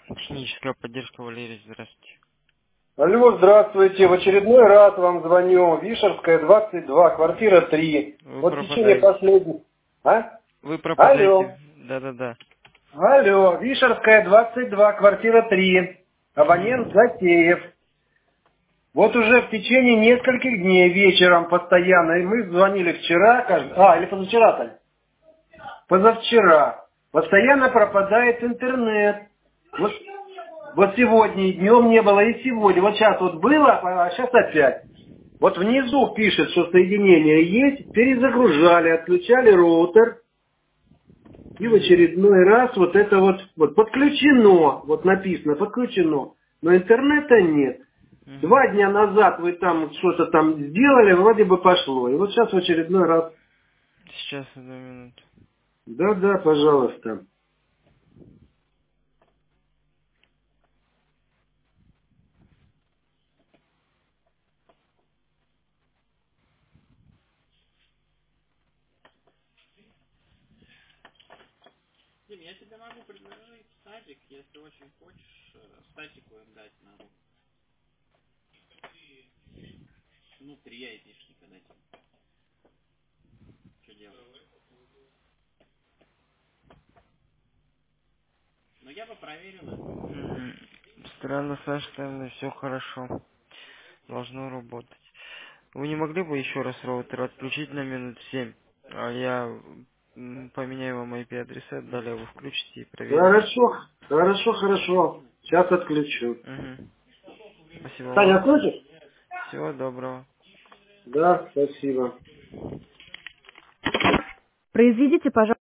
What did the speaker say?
Техническая поддержка, Валерий, здравствуйте. Алло, здравствуйте. В очередной раз вам звоню. Вишерская, 22, квартира 3. Вы Вот в течение пропадаете. последних... А? Вы пропадаете. Алло. Да-да-да. Алло. Вишерская, 22, квартира 3. Абонент Мгм. Затеев. Вот уже в течение нескольких дней вечером постоянно. И мы звонили вчера, или позавчера-то? Позавчера. Постоянно пропадает интернет. Вот сегодня и днем не было, и сегодня. Вот сейчас вот было, а сейчас опять. Вот внизу пишет, что соединение есть, перезагружали, отключали роутер, и в Мгм. очередной раз вот это вот подключено, вот написано подключено, но интернета нет. Мгм. 2 дня назад вы там что-то там сделали, вроде бы пошло. И вот сейчас в очередной раз. Сейчас, одну минуту. Да-да, пожалуйста. Дим, я тебе могу предложить садик, если очень хочешь, статику им дать надо. Ну, 3 айтишника дать. Что делать? Но я бы проверил это. Странно, Саша, там все хорошо. Должно работать. Вы не могли бы еще раз роутер отключить на минут 7? А я поменяю вам IP-адреса, далее вы включите и проверите. Хорошо, хорошо, хорошо. Сейчас отключу. Угу. Спасибо Таня, вам. отключишь? Всего доброго. Да, спасибо. Произведите, пожалуйста.